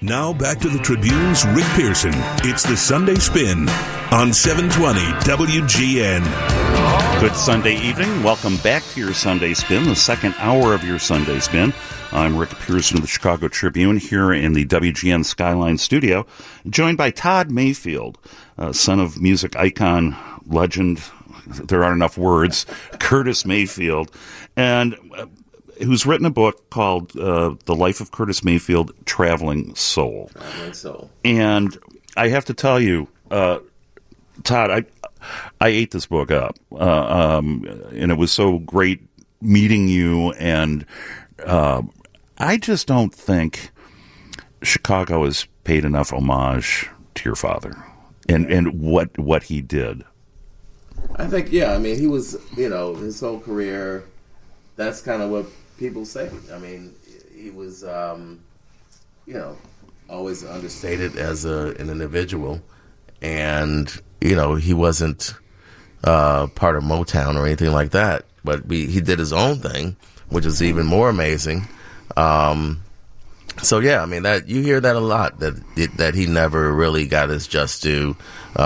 Now back to the Tribune's Rick Pearson. It's the Sunday Spin on 720 WGN. Good Sunday evening. Welcome back to your Sunday Spin, the second hour of your Sunday Spin. I'm Rick Pearson of the Chicago Tribune here in the WGN Skyline studio, joined by Todd Mayfield, son of music icon, legend, there aren't enough words, Curtis Mayfield, and who's written a book called The Life of Curtis Mayfield, Traveling Soul. Traveling Soul. And I have to tell you, Todd, I ate this book up, and it was so great meeting you, and I just don't think Chicago has paid enough homage to your father and what he did. I think, I mean, he was, his whole career, that's kind of what people say. I mean, he was, always understated as an individual. And, he wasn't part of Motown or anything like that. But he did his own thing, which is even more amazing. So, I mean, that you hear that a lot, that he never really got his just due.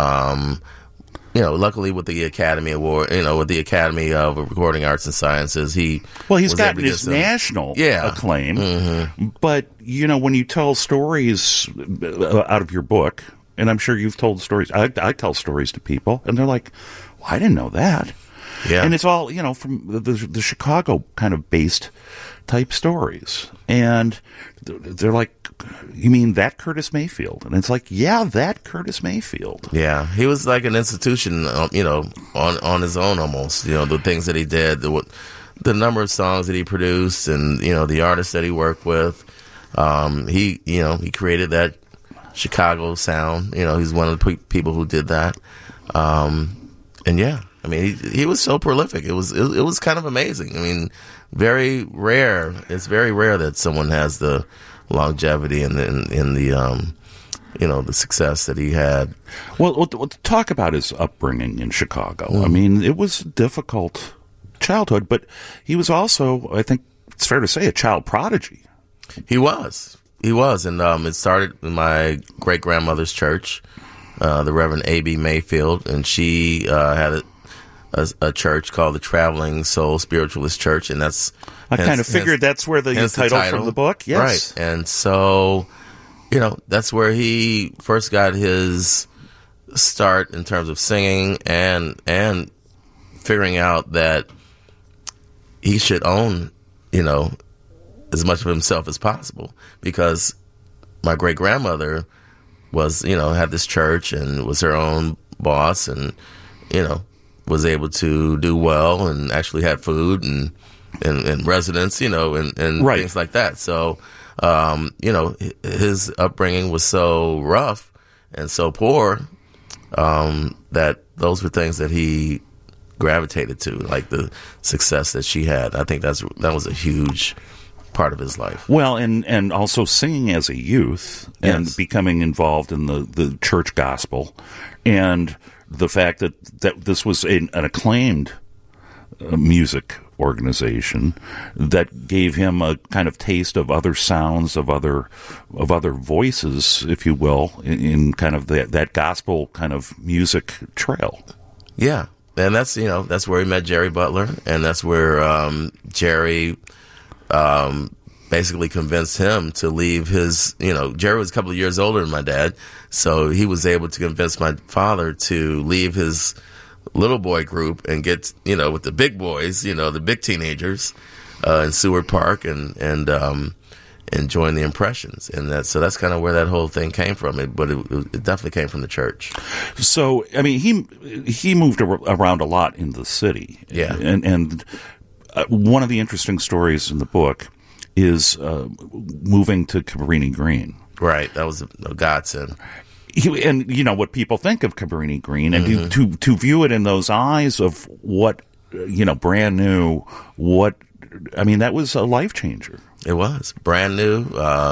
Luckily with the Academy Award, with the Academy of Recording Arts and Sciences, he's gotten his national acclaim. Mm-hmm. But, when you tell stories out of your book, and I'm sure you've told stories, I tell stories to people, and they're like, well, I didn't know that. Yeah. And it's all, from the Chicago kind of based type stories. And they're like, you mean that Curtis Mayfield? And it's like, yeah, that Curtis Mayfield. Yeah, he was like an institution, on his own almost. The things that he did, the number of songs that he produced, and the artists that he worked with. He created that Chicago sound. He's one of the people who did that. I mean, he was so prolific. It was kind of amazing. I mean, very rare. It's very rare that someone has the longevity and the success that he had. Well, talk about his upbringing in Chicago. Mm. I mean, it was a difficult childhood, but he was also, I think it's fair to say, a child prodigy. He was, and it started in my great grandmother's church, the Reverend A.B. Mayfield, and she had a church called the Traveling Soul Spiritualist Church, and that's kind of figured that's where the title from the book. Yes, right. And so, that's where he first got his start in terms of singing and figuring out that he should own, as much of himself as possible, because my great grandmother was, had this church and was her own boss, and was able to do well and actually had food and residence, and right. Things like that. So, his upbringing was so rough and so poor that those were things that he gravitated to, like the success that she had. I think that was a huge part of his life. Well, and also singing as a youth and yes. becoming involved in the church gospel, and the fact that this was an acclaimed music organization that gave him a kind of taste of other sounds, of other voices, if you will, in kind of that gospel kind of music trail. Yeah, and that's where he met Jerry Butler, and that's where Jerry basically convinced him to leave his, Jerry was a couple of years older than my dad, so he was able to convince my father to leave his little boy group and get, with the big boys, the big teenagers, in Seward Park and join the Impressions. And so that's kind of where that whole thing came from. But it definitely came from the church. So, I mean, he moved around a lot in the city. Yeah. And one of the interesting stories in the book is moving to Cabrini Green. Right. That was a godsend. And what people think of Cabrini Green, and mm-hmm. to view it in those eyes of what, brand new, that was a life changer. It was brand new,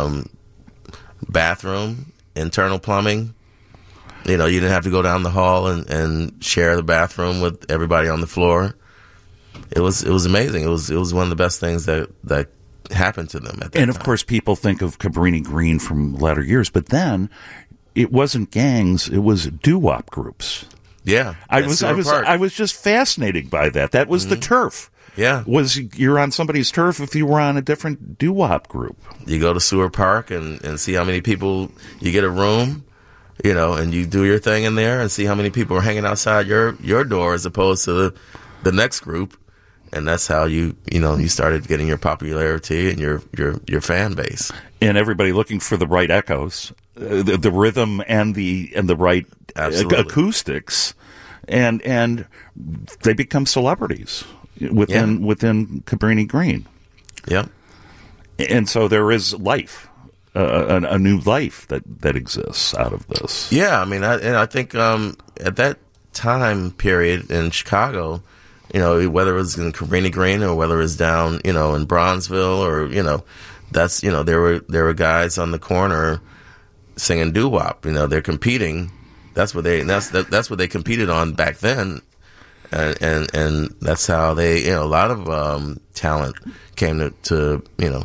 bathroom, internal plumbing. You didn't have to go down the hall and share the bathroom with everybody on the floor. It was amazing. It was one of the best things that happened to them at that And, of time. course, people think of Cabrini Green from latter years, but then it wasn't gangs, it was doo-wop groups. Yeah. I was just fascinated by that. That was the turf. Yeah. You're on somebody's turf if you were on a different doo-wop group. You go to Seward Park and see how many people, you get a room, and you do your thing in there and see how many people are hanging outside your door as opposed to the next group. And that's how you started getting your popularity and your fan base. And everybody looking for the right echoes, the rhythm and the right acoustics, and they become celebrities within Cabrini Green. Yep. And so there is life, a new life that exists out of this. Yeah, I mean, I think at that time period in Chicago, whether it was in Cabrini Green or whether it was down, in Bronzeville or, that's, there were guys on the corner singing doo-wop. They're competing. That's what they competed on back then. And that's how they, a lot of talent came to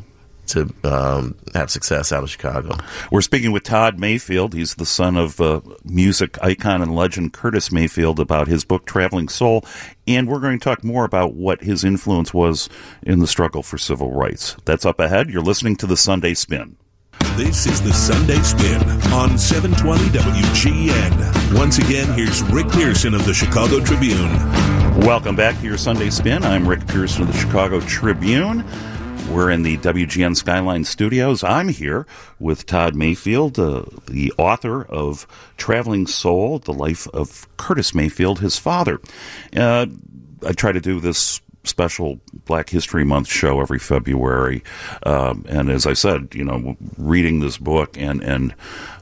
have success out of Chicago. We're speaking with Todd Mayfield. He's the son of music icon and legend Curtis Mayfield about his book Traveling Soul, and we're going to talk more about what his influence was in the struggle for civil rights. That's up ahead. You're listening to The Sunday Spin. This is The Sunday Spin on 720 WGN. Once again, here's Rick Pearson of the Chicago Tribune. Welcome back to your Sunday Spin. I'm Rick Pearson of the Chicago Tribune. We're in the WGN Skyline Studios. I'm here with Todd Mayfield, the author of Traveling Soul, The Life of Curtis Mayfield, his father. I try to do this special Black History Month show every February. And as I said, reading this book and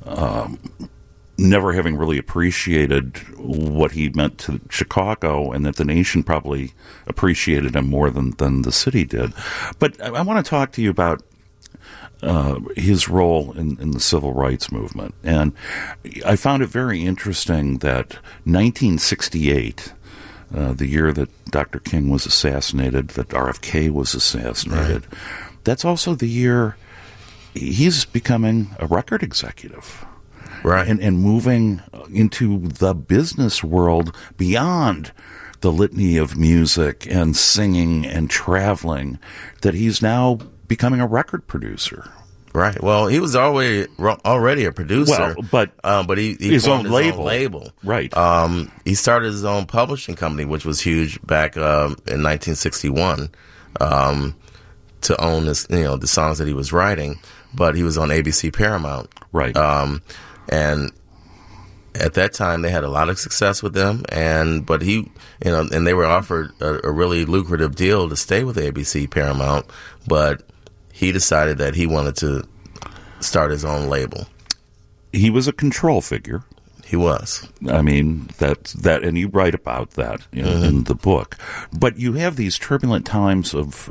never having really appreciated what he meant to Chicago, and that the nation probably appreciated him more than the city did. But I want to talk to you about his role in the civil rights movement. And I found it very interesting that 1968, the year that Dr. King was assassinated, that RFK was assassinated, right, that's also the year he's becoming a record executive. Right. And moving into the business world beyond the litany of music and singing and traveling, that he's now becoming a record producer. Right. Well, he was already a producer. Well, but he his formed own his own label. Right. He started his own publishing company, which was huge back in 1961, to own this, the songs that he was writing. But he was on ABC Paramount. Right. And at that time, they had a lot of success with them, but he, and they were offered a really lucrative deal to stay with ABC Paramount, but he decided that he wanted to start his own label. He was a control figure. He was. I mean, that, and you write about that in the book. But you have these turbulent times of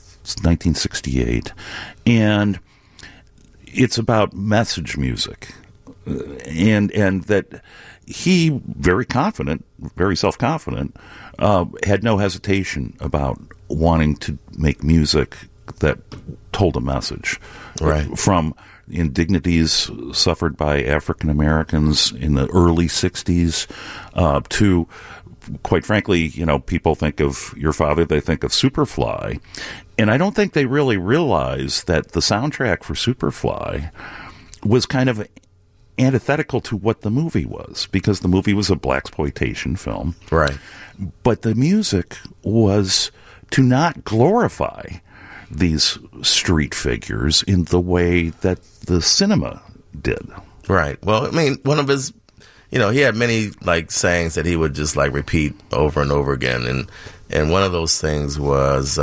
1968, and it's about message music. And that he, very confident, very self-confident, had no hesitation about wanting to make music that told a message. Right. From indignities suffered by African Americans in the early 60s to, quite frankly, people think of your father, they think of Superfly. And I don't think they really realize that the soundtrack for Superfly was kind of antithetical to what the movie was, because the movie was a blaxploitation film. Right. But the music was to not glorify these street figures in the way that the cinema did. Right. Well, I mean, one of his, he had many sayings that he would just repeat over and over again. And one of those things was,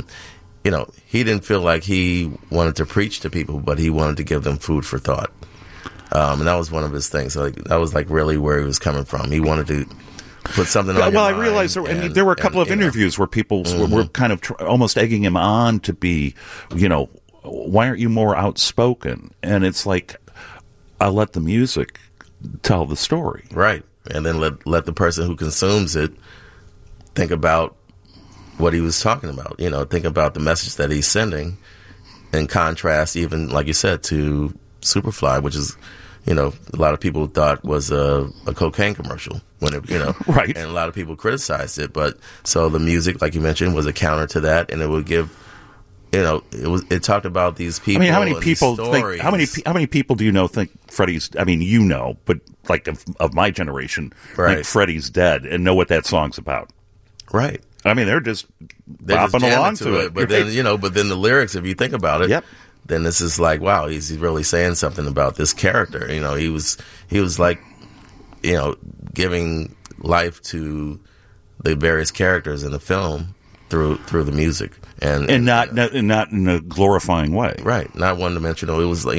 he didn't feel like he wanted to preach to people, but he wanted to give them food for thought. And that was one of his things. That was really where he was coming from. He wanted to put something on your mind. I realized there were a couple of interviews where people were kind of almost egging him on to be, why aren't you more outspoken? And it's like, I'll let the music tell the story. Right. And then let the person who consumes it think about what he was talking about. Think about the message that he's sending, in contrast, even like you said, to Superfly, which is, a lot of people thought was a cocaine commercial when it, right. And a lot of people criticized it. But so the music, like you mentioned, was a counter to that, and it would give, it talked about these people. I mean, how many people think, how many people do you know think Freddie's, but like of my generation, right, think Freddie's dead and know what that song's about. Right. I mean, they're just bopping along to it. But then, but then the lyrics, if you think about it, yep, then this is like, wow, he's really saying something about this character. He was like, giving life to the various characters in the film through the music, and not in a glorifying way, right? Not one dimensional. It was like,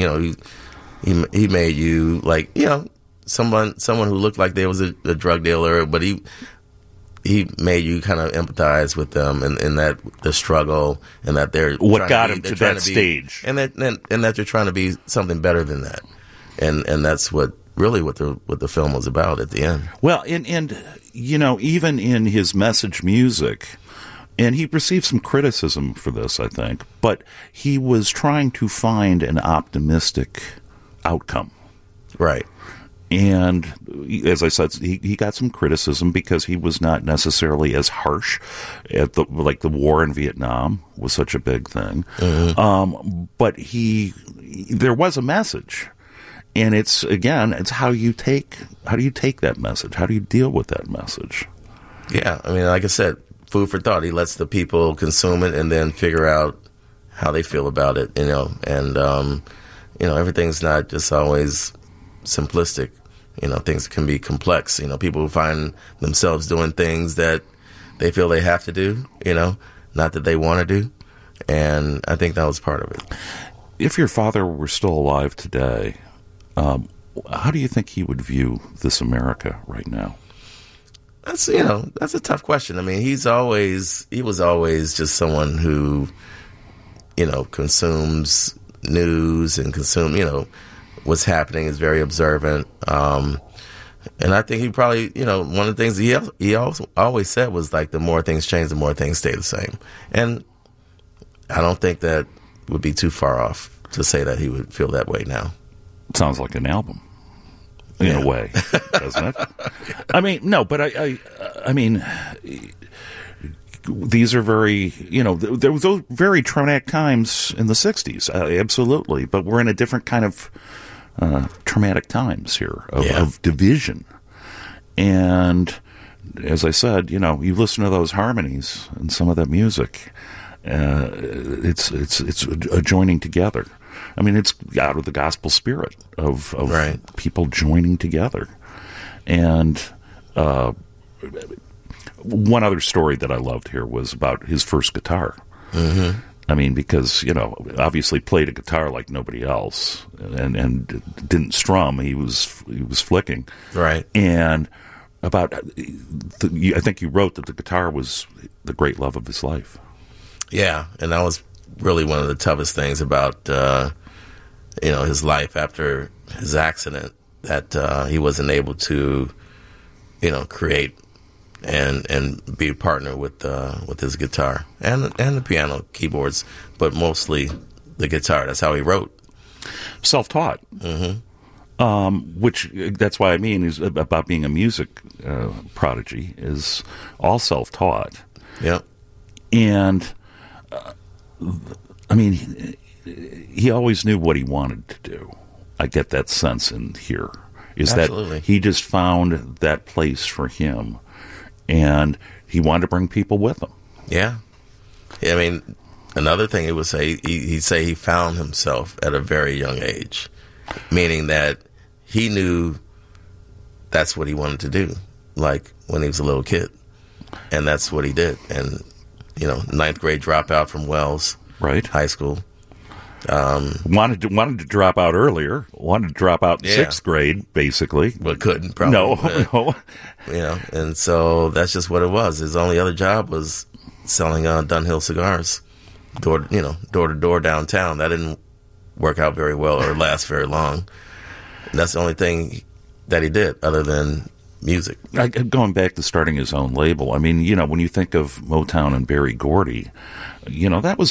he made you like, someone who looked like they was a drug dealer, but he made you kind of empathize with them and that the struggle and that they're what got him to that stage, and that they're trying to be something better than that, and that's what the film was about at the end. Well, and even in his message music, and he received some criticism for this, I think, but he was trying to find an optimistic outcome, right? And as I said, he got some criticism because he was not necessarily as harsh at the war in Vietnam was such a big thing. Mm-hmm. But there was a message, and it's how do you take that message? How do you deal with that message? Yeah, I mean, like I said, food for thought. He lets the people consume it and then figure out how they feel about it, and everything's not just always simplistic. Things can be complex. People find themselves doing things that they feel they have to do, not that they want to do. And I think that was part of it. If your father were still alive today, how do you think he would view this America right now? That's a tough question. I mean, he was always just someone who, consumes news and what's happening, is very observant. And I think he probably, one of the things he always said was like, the more things change, the more things stay the same. And I don't think that would be too far off to say that he would feel that way now. It sounds like an album in a way, doesn't it? I mean, no, but I mean, these are very, there was those very traumatic times in the 60s, absolutely. But we're in a different kind of traumatic times here of division. And as I said, you listen to those harmonies and some of that music, it's a joining together. I mean, it's out of the gospel spirit of right, people joining together. And one other story that I loved here was about his first guitar. Mm-hmm. I mean, because, obviously played a guitar like nobody else and didn't strum. He was flicking. Right. And I think you wrote that the guitar was the great love of his life. Yeah. And that was really one of the toughest things about, his life after his accident, that he wasn't able to, create and be a partner with his guitar and the piano, keyboards, but mostly the guitar. That's how he wrote. Self-taught. Mm-hmm. Which that's why I mean is about being a music prodigy is all self-taught. Yeah. And I mean, he always knew what he wanted to do. I get that sense in here. Absolutely. That he just found that place for him. And he wanted to bring people with him. Yeah. I mean, another thing he would say, he'd say he found himself at a very young age, meaning that he knew that's what he wanted to do, like when he was a little kid. And that's what he did. And, ninth grade dropout from Wells High School. Wanted to drop out earlier. Wanted to drop out in sixth grade, basically, but couldn't. Probably. No. And so that's just what it was. His only other job was selling Dunhill cigars, door to door downtown. That didn't work out very well or last very long. And that's the only thing that he did, other than music. Going back to starting his own label. I mean, when you think of Motown and Berry Gordy, that was a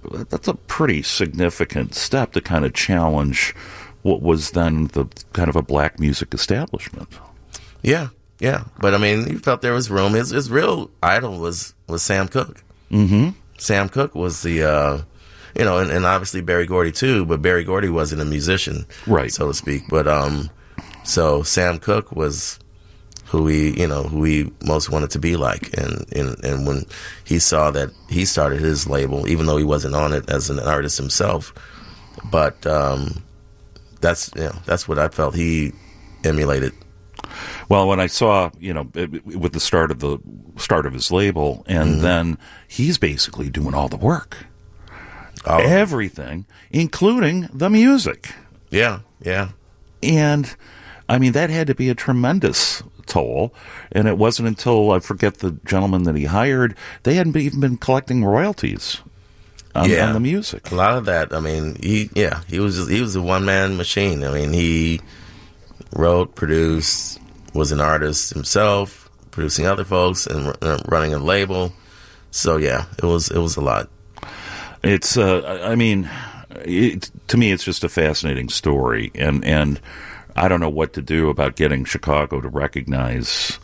that's a pretty significant step to kind of challenge what was then the kind of a black music establishment. Yeah. But I mean, he felt there was room. His real idol was Sam Cooke. Mm-hmm. Sam Cooke was the, and obviously Berry Gordy too, but Berry Gordy wasn't a musician, right, so to speak. But so Sam Cooke was who he most wanted to be like, and when he saw that he started his label, even though he wasn't on it as an artist himself, but that's what I felt he emulated. Well, when I saw, with the start of his label, and then he's basically doing all the work, everything, including the music. Yeah. And I mean, that had to be a tremendous toll. And it wasn't until, I forget the gentleman that he hired, they hadn't even been collecting royalties on the music. A lot of that. I mean, he was a one-man machine. I mean, he wrote, produced, was an artist himself, producing other folks, and running a label. So yeah, it was a lot. It's to me, it's just a fascinating story, and I don't know what to do about getting Chicago to recognize,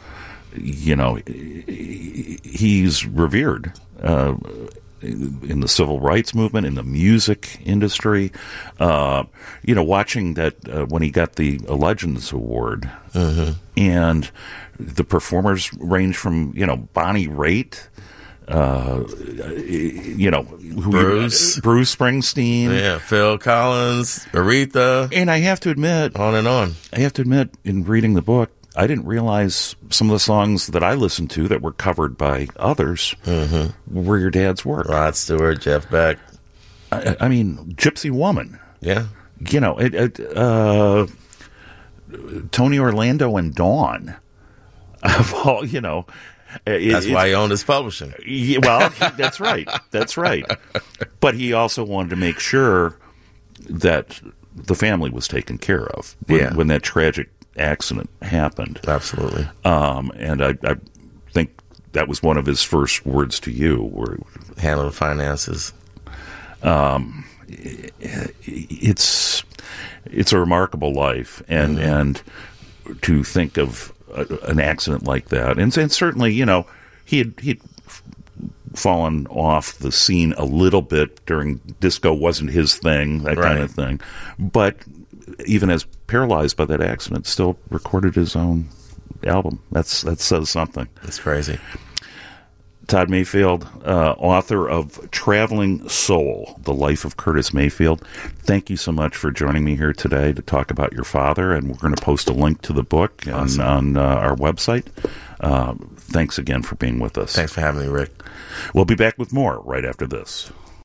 he's revered in the civil rights movement, in the music industry. Watching that when he got the Legends Award, and the performers range from Bonnie Raitt, Bruce Springsteen, Phil Collins, Aretha, and I have to admit, on and on. I have to admit, in reading the book, I didn't realize some of the songs that I listened to that were covered by others were your dad's work. Rod Stewart, Jeff Beck. I mean, Gypsy Woman. Yeah. Tony Orlando and Dawn. Of all, that's why he owned his publishing. Well, that's right. That's right. But he also wanted to make sure that the family was taken care of when that tragic accident happened. Absolutely. And I think that was one of his first words to you, where handle the finances. It's a remarkable life, and to think of an accident like that, and certainly, he'd fallen off the scene a little bit during disco. Wasn't his thing, that kind of thing, but even as paralyzed by that accident, still recorded his own album. That says something. That's crazy. Todd Mayfield, author of Traveling Soul, The Life of Curtis Mayfield. Thank you so much for joining me here today to talk about your father, and we're going to post a link to the book on our website. Thanks again for being with us. Thanks for having me, Rick. We'll be back with more right after this.